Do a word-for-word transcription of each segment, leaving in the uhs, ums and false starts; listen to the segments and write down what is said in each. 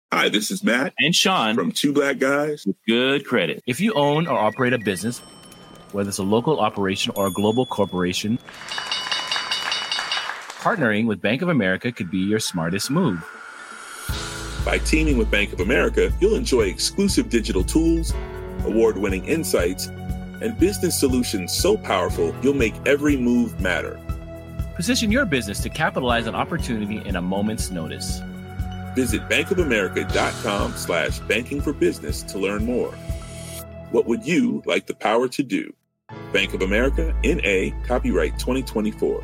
Hi, this is Matt and Sean from Two Black Guys with Good Credit. If you own or operate a business, whether it's a local operation or a global corporation, partnering with Bank of America could be your smartest move. By teaming with Bank of America, you'll enjoy exclusive digital tools, award-winning insights, and business solutions so powerful you'll make every move matter. Position your business to capitalize on opportunity in a moment's notice. Visit bankofamerica.com slash banking for business to learn more. What would you like the power to do? Bank of America, N A, copyright twenty twenty-four.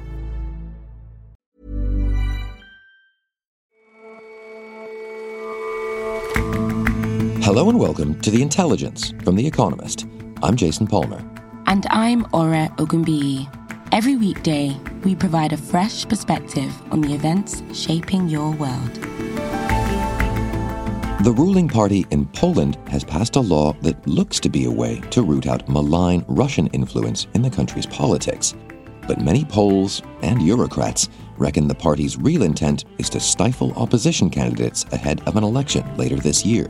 Hello and welcome to The Intelligence from The Economist. I'm Jason Palmer. And I'm Ora Ogunbiyi. Every weekday, we provide a fresh perspective on the events shaping your world. The ruling party in Poland has passed a law that looks to be a way to root out malign Russian influence in the country's politics. But many Poles and Eurocrats reckon the party's real intent is to stifle opposition candidates ahead of an election later this year.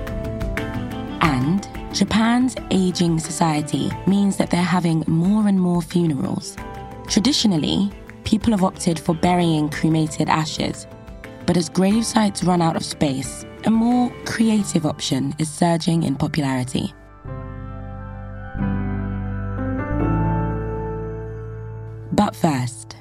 And Japan's aging society means that they're having more and more funerals. Traditionally, people have opted for burying cremated ashes. But as grave sites run out of space, a more creative option is surging in popularity. But first,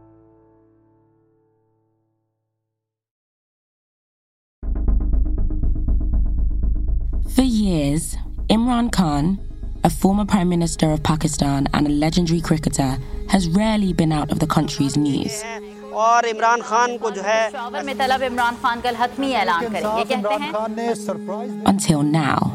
for years, Imran Khan, a former Prime Minister of Pakistan and a legendary cricketer, has rarely been out of the country's news. और इमरान खान को जो है शौवर में तलब इमरान खान कल हतमी ऐलान करेंगे कहते हैं Until now.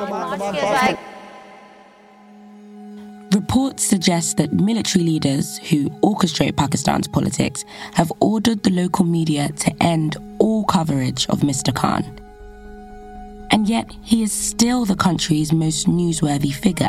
Reports suggest that military leaders who orchestrate Pakistan's politics have ordered the local media to end all coverage of Mister Khan. And yet, he is still the country's most newsworthy figure.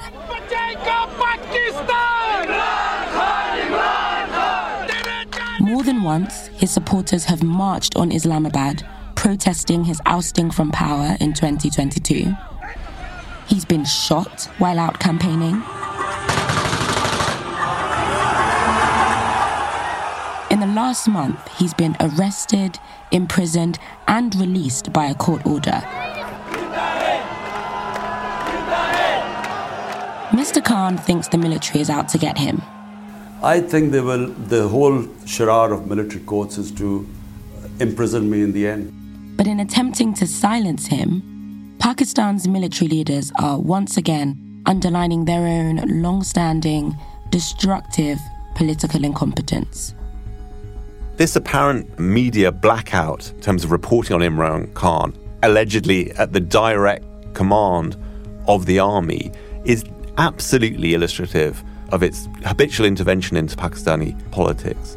More than once, his supporters have marched on Islamabad, protesting his ousting from power in twenty twenty-two. He's been shot while out campaigning. In the last month, he's been arrested, imprisoned, and released by a court order. Mister Khan thinks the military is out to get him. I think they will. The whole charade of military courts is to imprison me in the end. But in attempting to silence him, Pakistan's military leaders are once again underlining their own long-standing, destructive political incompetence. This apparent media blackout in terms of reporting on Imran Khan, allegedly at the direct command of the army, is absolutely illustrative of its habitual intervention into Pakistani politics.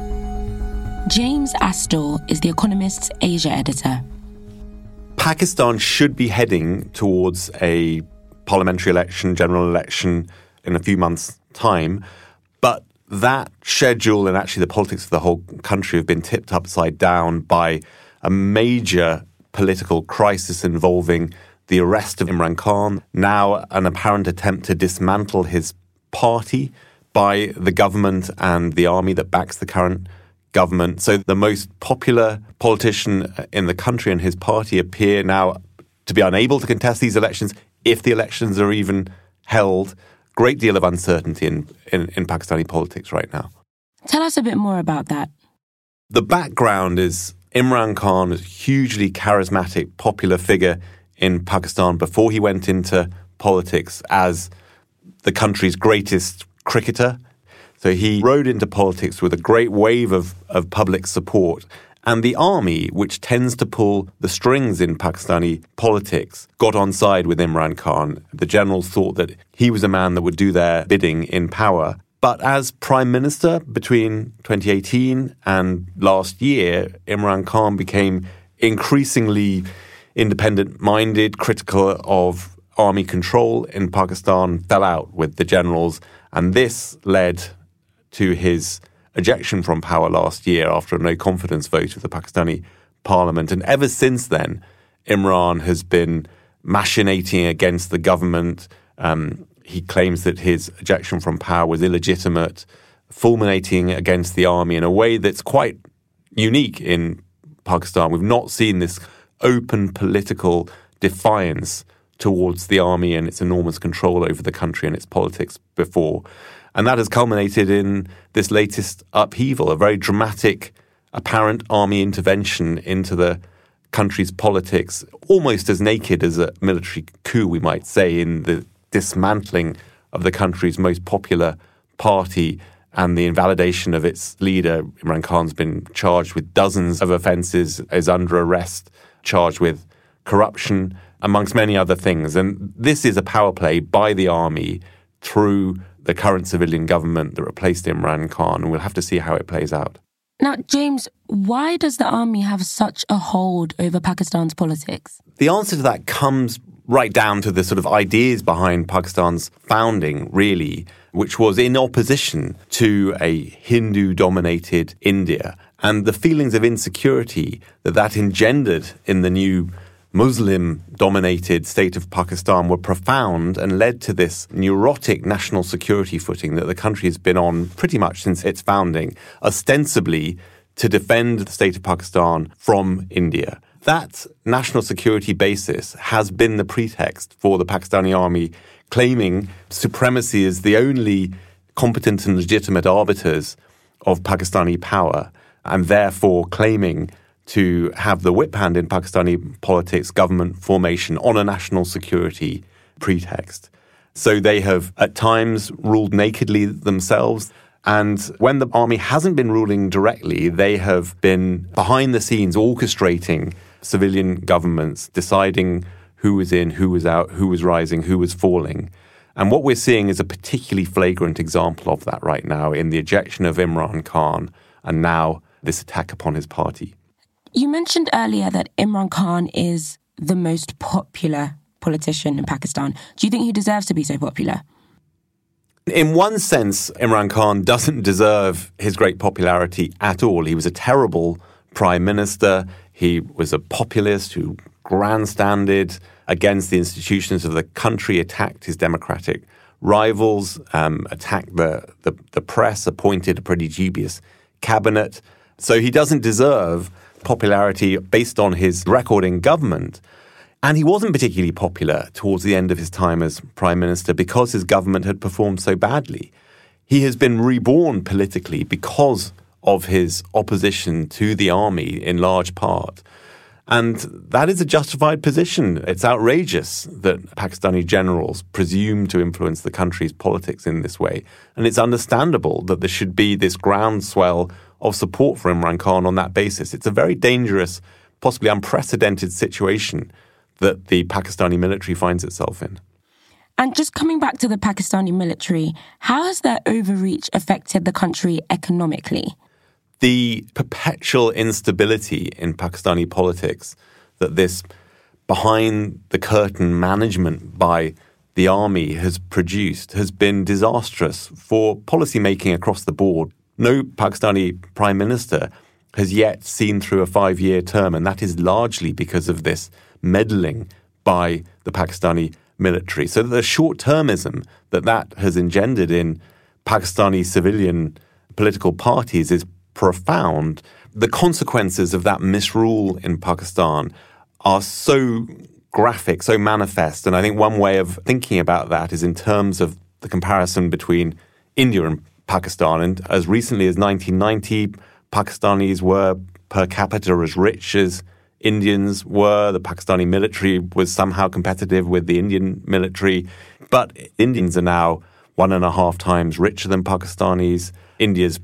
James Astor is The Economist's Asia editor. Pakistan should be heading towards a parliamentary election, general election in a few months' time, but that schedule and actually the politics of the whole country have been tipped upside down by a major political crisis involving the arrest of Imran Khan, now an apparent attempt to dismantle his party by the government and the army that backs the current government. So the most popular politician in the country and his party appear now to be unable to contest these elections, if the elections are even held. Great deal of uncertainty in, in, in Pakistani politics right now. Tell us a bit more about that. The background is Imran Khan is a hugely charismatic, popular figure in Pakistan before he went into politics as the country's greatest cricketer. So he rode into politics with a great wave of, of public support. And the army, which tends to pull the strings in Pakistani politics, got on side with Imran Khan. The generals thought that he was a man that would do their bidding in power. But as prime minister between twenty eighteen and last year, Imran Khan became increasingly independent-minded, critical of army control in Pakistan, fell out with the generals, and this led to his ejection from power last year after a no-confidence vote of the Pakistani parliament. And ever since then, Imran has been machinating against the government. Um, he claims that his ejection from power was illegitimate, fulminating against the army in a way that's quite unique in Pakistan. We've not seen this open political defiance towards the army and its enormous control over the country and its politics before. And that has culminated in this latest upheaval, a very dramatic, apparent army intervention into the country's politics, almost as naked as a military coup, we might say, in the dismantling of the country's most popular party and the invalidation of its leader. Imran Khan's been charged with dozens of offences, is under arrest, charged with corruption, amongst many other things. And this is a power play by the army through the current civilian government that replaced Imran Khan, and we'll have to see how it plays out. Now, James, why does the army have such a hold over Pakistan's politics? The answer to that comes right down to the sort of ideas behind Pakistan's founding, really, which was in opposition to a Hindu-dominated India, and the feelings of insecurity that that engendered in the new Muslim-dominated state of Pakistan were profound and led to this neurotic national security footing that the country has been on pretty much since its founding, ostensibly to defend the state of Pakistan from India. That national security basis has been the pretext for the Pakistani army claiming supremacy as the only competent and legitimate arbiters of Pakistani power, and therefore claiming to have the whip hand in Pakistani politics, government formation on a national security pretext. So they have at times ruled nakedly themselves. And when the army hasn't been ruling directly, they have been behind the scenes orchestrating civilian governments, deciding who was in, who was out, who was rising, who was falling. And what we're seeing is a particularly flagrant example of that right now in the ejection of Imran Khan and now this attack upon his party. You mentioned earlier that Imran Khan is the most popular politician in Pakistan. Do you think he deserves to be so popular? In one sense, Imran Khan doesn't deserve his great popularity at all. He was a terrible prime minister. He was a populist who grandstanded against the institutions of the country, attacked his democratic rivals, um, attacked the, the, the press, appointed a pretty dubious cabinet. So he doesn't deserve popularity based on his record in government. And he wasn't particularly popular towards the end of his time as prime minister because his government had performed so badly. He has been reborn politically because of his opposition to the army in large part. And that is a justified position. It's outrageous that Pakistani generals presume to influence the country's politics in this way. And it's understandable that there should be this groundswell of support for Imran Khan on that basis. It's a very dangerous, possibly unprecedented situation that the Pakistani military finds itself in. And just coming back to the Pakistani military, how has their overreach affected the country economically? The perpetual instability in Pakistani politics that this behind-the-curtain management by the army has produced has been disastrous for policymaking across the board. No Pakistani prime minister has yet seen through a five-year term, and that is largely because of this meddling by the Pakistani military. So the short-termism that that has engendered in Pakistani civilian political parties is profound. The consequences of that misrule in Pakistan are so graphic, so manifest. And I think one way of thinking about that is in terms of the comparison between India and Pakistan. And as recently as nineteen ninety, Pakistanis were per capita as rich as Indians were. The Pakistani military was somehow competitive with the Indian military. But Indians are now one and a half times richer than Pakistanis. India's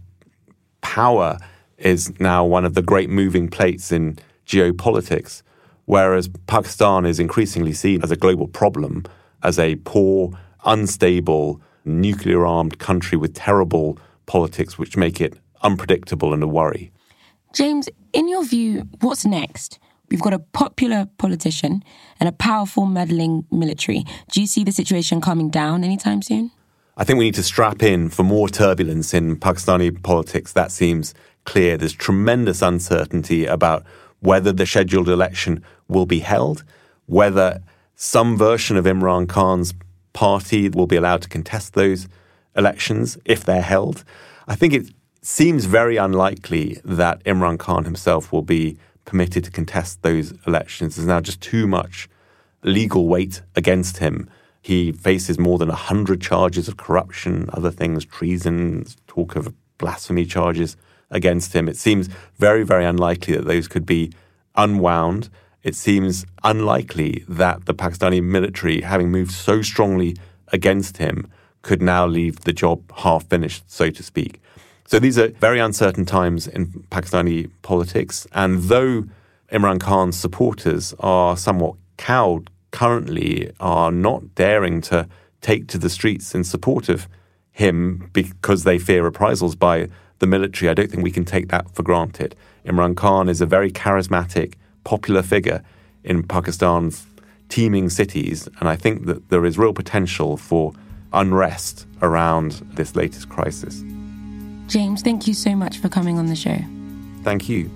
power is now one of the great moving plates in geopolitics, whereas Pakistan is increasingly seen as a global problem, as a poor, unstable, nuclear-armed country with terrible politics which make it unpredictable and a worry. James, in your view, what's next? We've got a popular politician and a powerful meddling military. Do you see the situation calming down anytime soon? I think we need to strap in for more turbulence in Pakistani politics. That seems clear. There's tremendous uncertainty about whether the scheduled election will be held, whether some version of Imran Khan's party will be allowed to contest those elections if they're held. I think it seems very unlikely that Imran Khan himself will be permitted to contest those elections. There's now just too much legal weight against him. He faces more than one hundred charges of corruption, other things, treason, talk of blasphemy charges against him. It seems very, very unlikely that those could be unwound. It seems unlikely that the Pakistani military, having moved so strongly against him, could now leave the job half finished, so to speak. So these are very uncertain times in Pakistani politics. And though Imran Khan's supporters are somewhat cowed currently, are not daring to take to the streets in support of him because they fear reprisals by the military, I don't think we can take that for granted. Imran Khan is a very charismatic, popular figure in Pakistan's teeming cities, and I think that there is real potential for unrest around this latest crisis. James, thank you so much for coming on the show. Thank you.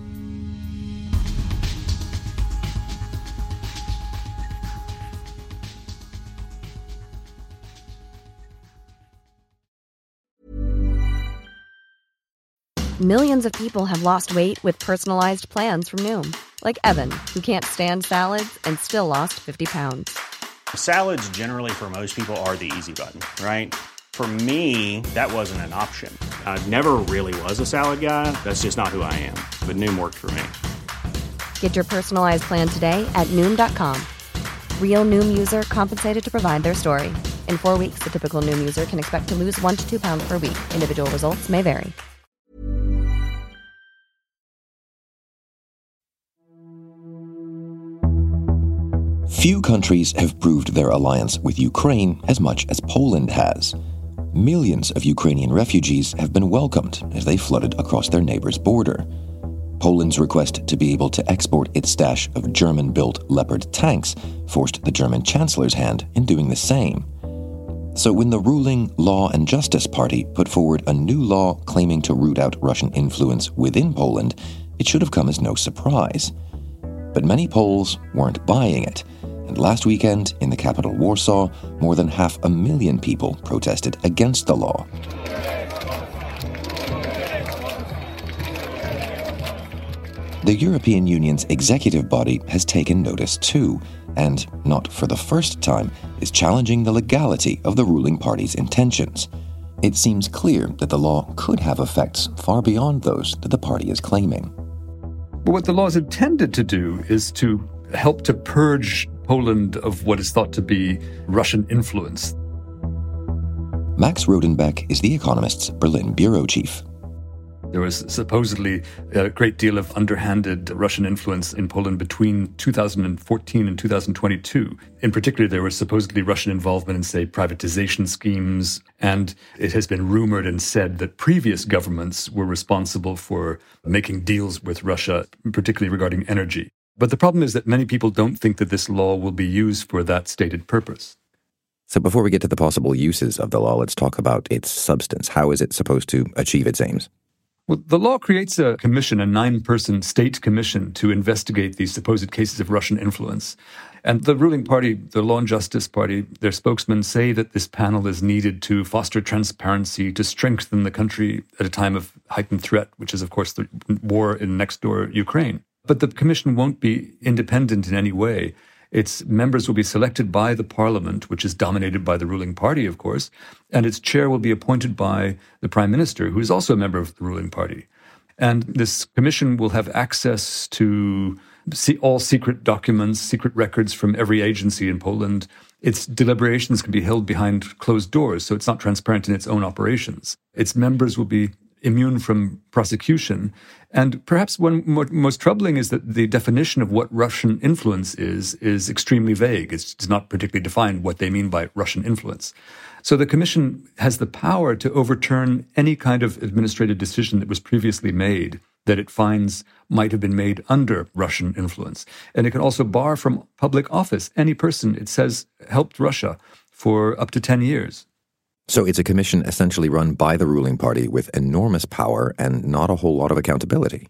Millions of people have lost weight with personalized plans from Noom. Like Evan, who can't stand salads and still lost fifty pounds. Salads generally for most people are the easy button, right? For me, that wasn't an option. I never really was a salad guy. That's just not who I am. But Noom worked for me. Get your personalized plan today at Noom dot com. Real Noom user compensated to provide their story. In four weeks, the typical Noom user can expect to lose one to two pounds per week. Individual results may vary. Few countries have proved their alliance with Ukraine as much as Poland has. Millions of Ukrainian refugees have been welcomed as they flooded across their neighbor's border. Poland's request to be able to export its stash of German-built Leopard tanks forced the German Chancellor's hand in doing the same. So when the ruling Law and Justice Party put forward a new law claiming to root out Russian influence within Poland, it should have come as no surprise. But many Poles weren't buying it. And last weekend, in the capital Warsaw, more than half a million people protested against the law. The European Union's executive body has taken notice too, and, not for the first time, is challenging the legality of the ruling party's intentions. It seems clear that the law could have effects far beyond those that the party is claiming. But what the law is intended to do is to help to purge Poland of what is thought to be Russian influence. Max Rodenbeck is The Economist's Berlin bureau chief. There was supposedly a great deal of underhanded Russian influence in Poland between two thousand fourteen and two thousand twenty-two. In particular, there was supposedly Russian involvement in, say, privatization schemes, and it has been rumored and said that previous governments were responsible for making deals with Russia, particularly regarding energy. But the problem is that many people don't think that this law will be used for that stated purpose. So before we get to the possible uses of the law, let's talk about its substance. How is it supposed to achieve its aims? Well, the law creates a commission, a nine-person state commission, to investigate these supposed cases of Russian influence. And the ruling party, the Law and Justice Party, their spokesmen say that this panel is needed to foster transparency, to strengthen the country at a time of heightened threat, which is, of course, the war in next-door Ukraine. But the commission won't be independent in any way. Its members will be selected by the parliament, which is dominated by the ruling party, of course, and its chair will be appointed by the prime minister, who is also a member of the ruling party. And this commission will have access to see all secret documents, secret records from every agency in Poland. Its deliberations can be held behind closed doors, so it's not transparent in its own operations. Its members will be immune from prosecution. And perhaps one more, most troubling is that the definition of what Russian influence is, is extremely vague. It's, it's not particularly defined what they mean by Russian influence. So the commission has the power to overturn any kind of administrative decision that was previously made that it finds might have been made under Russian influence. And it can also bar from public office any person it says helped Russia for up to ten years. So it's a commission essentially run by the ruling party with enormous power and not a whole lot of accountability.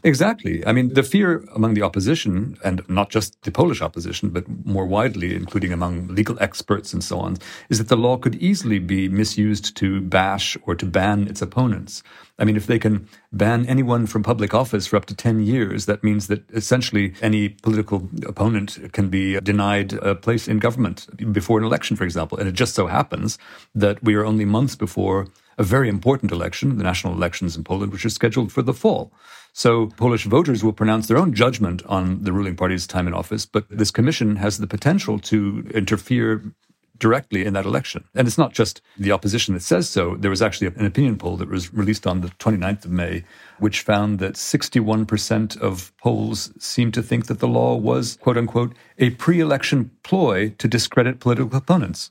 Exactly. I mean, the fear among the opposition, and not just the Polish opposition, but more widely, including among legal experts and so on, is that the law could easily be misused to bash or to ban its opponents. I mean, if they can ban anyone from public office for up to ten years, that means that essentially any political opponent can be denied a place in government before an election, for example. And it just so happens that we are only months before a very important election, the national elections in Poland, which are scheduled for the fall. So Polish voters will pronounce their own judgment on the ruling party's time in office, but this commission has the potential to interfere directly in that election. And it's not just the opposition that says so. There was actually an opinion poll that was released on the twenty-ninth of May, which found that sixty-one percent of Poles seemed to think that the law was, quote unquote, a pre-election ploy to discredit political opponents.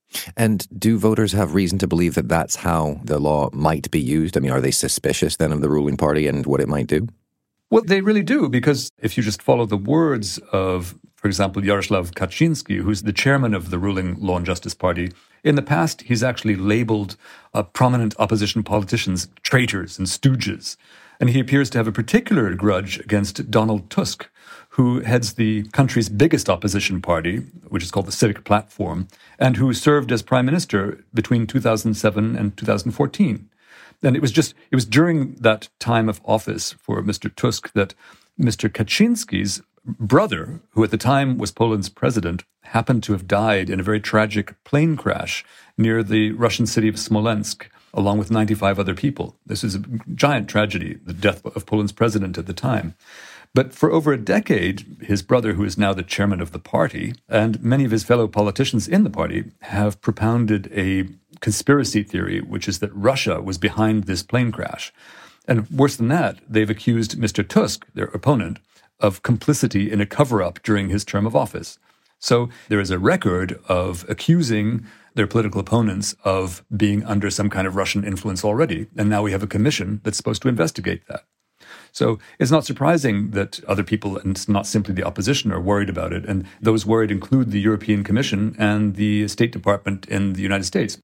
And do voters have reason to believe that that's how the law might be used? I mean, are they suspicious then of the ruling party and what it might do? Well, they really do, because if you just follow the words of, for example, Jarosław Kaczyński, who's the chairman of the ruling Law and Justice Party, in the past, he's actually labeled uh, prominent opposition politicians traitors and stooges. And he appears to have a particular grudge against Donald Tusk, who heads the country's biggest opposition party, which is called the Civic Platform, and who served as prime minister between two thousand seven and two thousand fourteen. And it was just, it was during that time of office for Mister Tusk that Mister Kaczynski's brother, who at the time was Poland's president, happened to have died in a very tragic plane crash near the Russian city of Smolensk, along with ninety-five other people. This is a giant tragedy, the death of Poland's president at the time. But for over a decade, his brother, who is now the chairman of the party, and many of his fellow politicians in the party have propounded a conspiracy theory, which is that Russia was behind this plane crash. And worse than that, they've accused Mister Tusk, their opponent, of complicity in a cover-up during his term of office. So there is a record of accusing their political opponents of being under some kind of Russian influence already. And now we have a commission that's supposed to investigate that. So it's not surprising that other people, and it's not simply the opposition, are worried about it. And those worried include the European Commission and the State Department in the United States.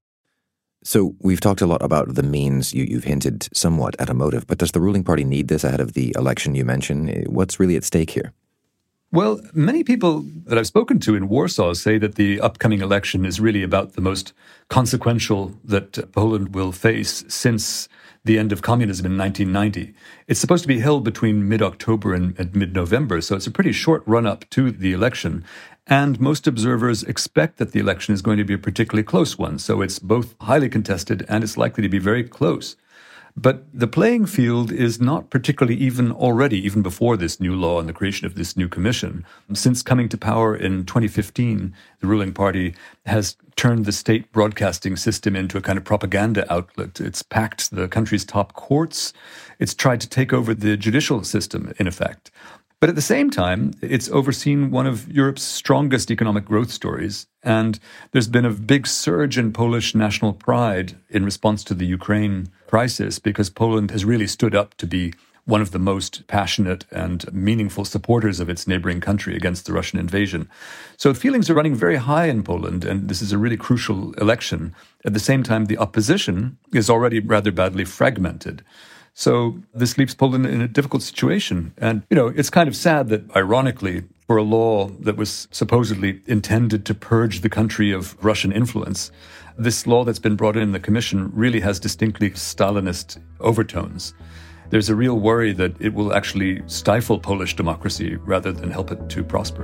So we've talked a lot about the means. You, you've hinted somewhat at a motive, but does the ruling party need this ahead of the election you mentioned? What's really at stake here? Well, many people that I've spoken to in Warsaw say that the upcoming election is really about the most consequential that Poland will face since the end of communism in nineteen ninety. It's supposed to be held between mid-October and, and mid-November, so it's a pretty short run-up to the election. And most observers expect that the election is going to be a particularly close one, so it's both highly contested and it's likely to be very close. But the playing field is not particularly even already, even before this new law and the creation of this new commission. Since coming to power in twenty fifteen, the ruling party has turned the state broadcasting system into a kind of propaganda outlet. It's packed the country's top courts. It's tried to take over the judicial system, in effect. But at the same time, it's overseen one of Europe's strongest economic growth stories. And there's been a big surge in Polish national pride in response to the Ukraine crisis, because Poland has really stood up to be one of the most passionate and meaningful supporters of its neighboring country against the Russian invasion. So feelings are running very high in Poland, and this is a really crucial election. At the same time, the opposition is already rather badly fragmented. So this leaves Poland in a difficult situation. And, you know, it's kind of sad that, ironically, for a law that was supposedly intended to purge the country of Russian influence, this law that's been brought in the commission really has distinctly Stalinist overtones. There's a real worry that it will actually stifle Polish democracy rather than help it to prosper.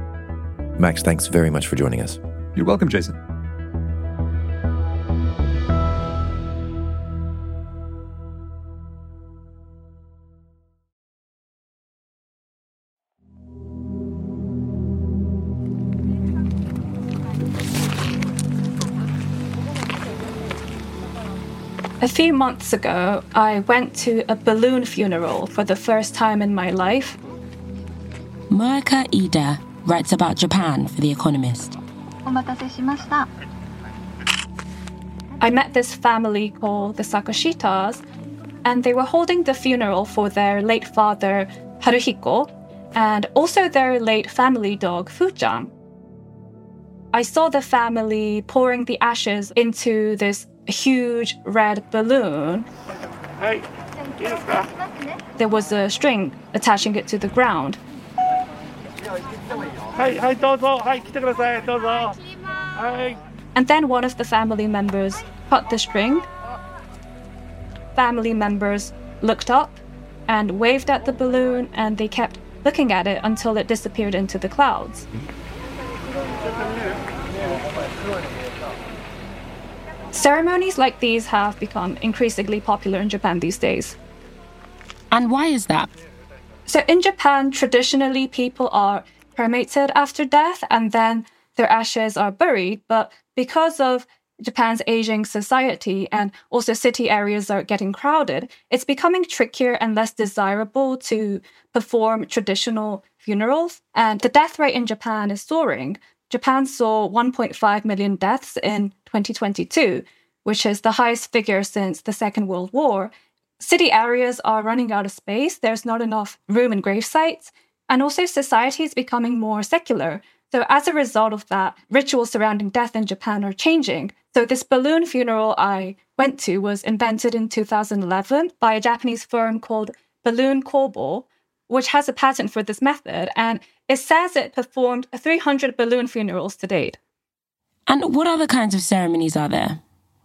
Max, thanks very much for joining us. You're welcome, Jason. A few months ago, I went to a balloon funeral for the first time in my life. Moeka Ida writes about Japan for The Economist. I met this family called the Sakoshitas, and they were holding the funeral for their late father, Haruhiko, and also their late family dog, Fuchan. I saw the family pouring the ashes into this huge red balloon. There was a string attaching it to the ground. And then one of the family members cut the string. Family members looked up and waved at the balloon, and they kept looking at it until it disappeared into the clouds. Ceremonies like these have become increasingly popular in Japan these days. And why is that? So in Japan, traditionally, people are cremated after death and then their ashes are buried. But because of Japan's aging society and also city areas are getting crowded, it's becoming trickier and less desirable to perform traditional funerals. And the death rate in Japan is soaring. Japan saw one point five million deaths in twenty twenty-two, which is the highest figure since the Second World War. City areas are running out of space. There's not enough room in grave sites. And also society is becoming more secular. So as a result of that, rituals surrounding death in Japan are changing. So this balloon funeral I went to was invented in two thousand eleven by a Japanese firm called Balloon Kobo, which has a patent for this method. And it says it performed three hundred balloon funerals to date. And what other kinds of ceremonies are there?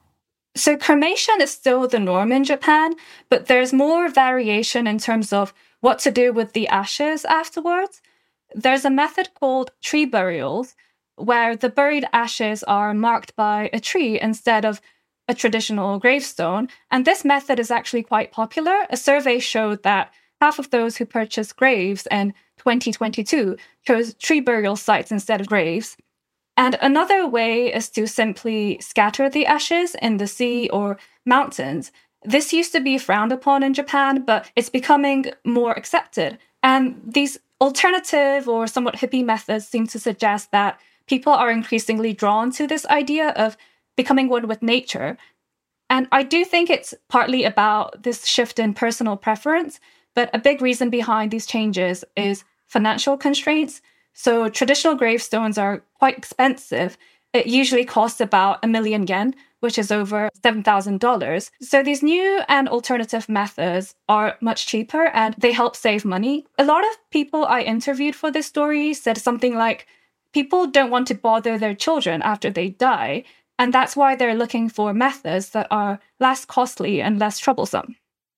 So cremation is still the norm in Japan, but there's more variation in terms of what to do with the ashes afterwards. There's a method called tree burials, where the buried ashes are marked by a tree instead of a traditional gravestone. And this method is actually quite popular. A survey showed that half of those who purchased graves in twenty twenty-two chose tree burial sites instead of graves. And another way is to simply scatter the ashes in the sea or mountains. This used to be frowned upon in Japan, but it's becoming more accepted. And these alternative or somewhat hippie methods seem to suggest that people are increasingly drawn to this idea of becoming one with nature. And I do think it's partly about this shift in personal preference, but a big reason behind these changes is financial constraints. So traditional gravestones are quite expensive. It usually costs about a million yen, which is over seven thousand dollars. So these new and alternative methods are much cheaper and they help save money. A lot of people I interviewed for this story said something like, people don't want to bother their children after they die, and that's why they're looking for methods that are less costly and less troublesome.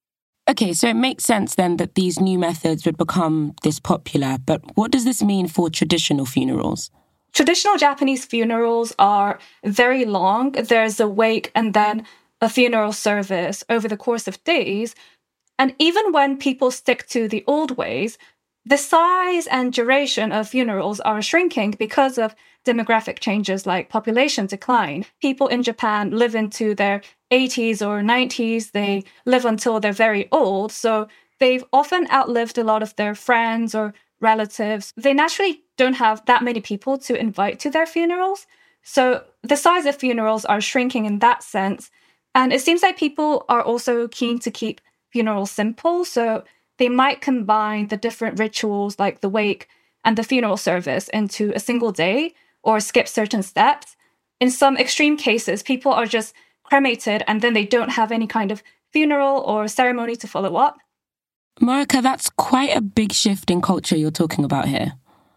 Okay, so it makes sense then that these new methods would become this popular, but what does this mean for traditional funerals? Traditional Japanese funerals are very long. There's a wake and then a funeral service over the course of days. And even when people stick to the old ways, the size and duration of funerals are shrinking because of demographic changes like population decline. People in Japan live into their eighties or nineties. They live until they're very old. So they've often outlived a lot of their friends or relatives. They naturally don't have that many people to invite to their funerals. So the size of funerals are shrinking in that sense. And it seems like people are also keen to keep funerals simple. So they might combine the different rituals like the wake and the funeral service into a single day or skip certain steps. In some extreme cases, people are just cremated and then they don't have any kind of funeral or ceremony to follow up. Marika, that's quite a big shift in culture you're talking about here.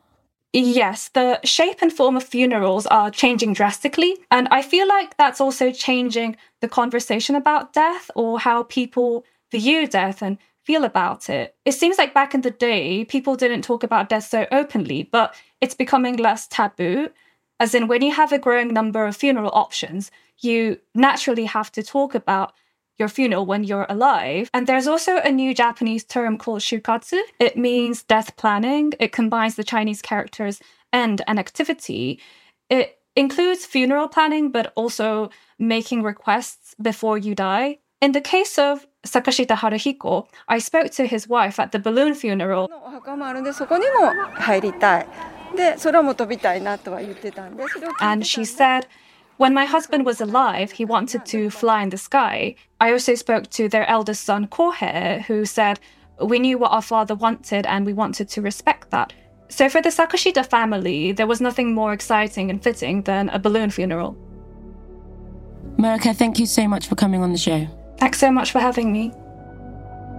Yes, the shape and form of funerals are changing drastically. And I feel like that's also changing the conversation about death or how people view death and feel about it. It seems like back in the day, people didn't talk about death so openly, but it's becoming less taboo. As in, when you have a growing number of funeral options, you naturally have to talk about your funeral when you're alive. And there's also a new Japanese term called shukatsu. It means death planning. It combines the Chinese characters end and activity. It includes funeral planning, but also making requests before you die. In the case of Sakashita Haruhiko, I spoke to his wife at the balloon funeral. And she said, when my husband was alive, he wanted to fly in the sky. I also spoke to their eldest son, Kohei, who said, we knew what our father wanted and we wanted to respect that. So for the Sakashita family, there was nothing more exciting and fitting than a balloon funeral. Marika, thank you so much for coming on the show. Thanks so much for having me.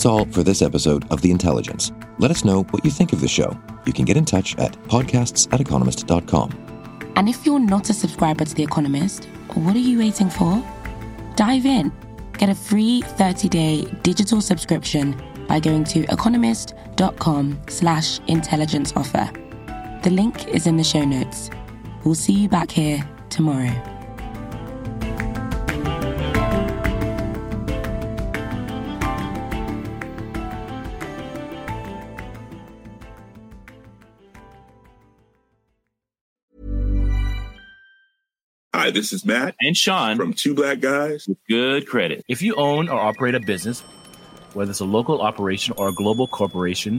That's all for this episode of The Intelligence. Let us know what you think of the show. You can get in touch at podcasts at economist dot com. And if you're not a subscriber to The Economist, what are you waiting for? Dive in. Get a free thirty-day digital subscription by going to economist.com slash intelligence offer. The link is in the show notes. We'll see you back here tomorrow. Hi, this is Matt and Sean from Two Black Guys with Good Credit. If you own or operate a business, whether it's a local operation or a global corporation,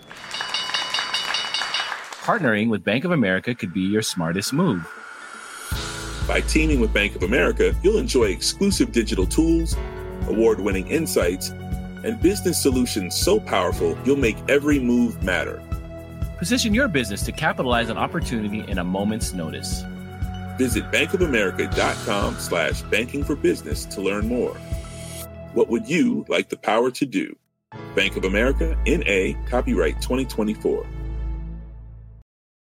partnering with Bank of America could be your smartest move. By teaming with Bank of America, you'll enjoy exclusive digital tools, award-winning insights, and business solutions so powerful you'll make every move matter. Position your business to capitalize on opportunity in a moment's notice. Visit bankofamerica.com slash banking for business to learn more. What would you like the power to do? Bank of America, N A, copyright twenty twenty-four.